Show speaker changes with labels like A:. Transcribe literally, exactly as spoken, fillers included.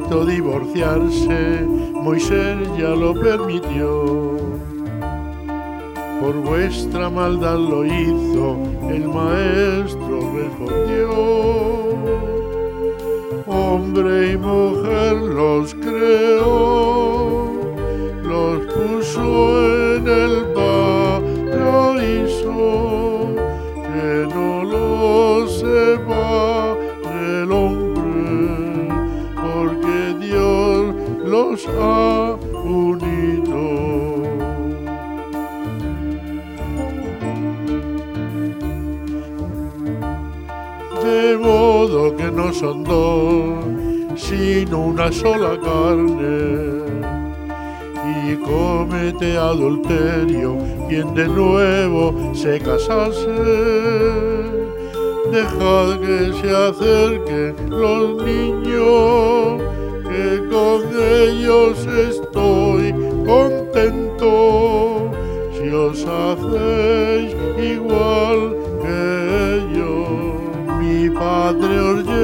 A: Cristo divorciarse, Moisés ya lo permitió. Por vuestra maldad lo hizo, el maestro respondió. Hombre y mujer los creó, los puso en el paraíso, que no lo sepa el hombre, porque Dios los ha unido. De modo que no son dos, sino una sola carne. Y comete adulterio quien de nuevo se casase. Dejad que se acerquen los niños, que con ellos estoy contento. Si os hacéis igual que ellos, mi Padre os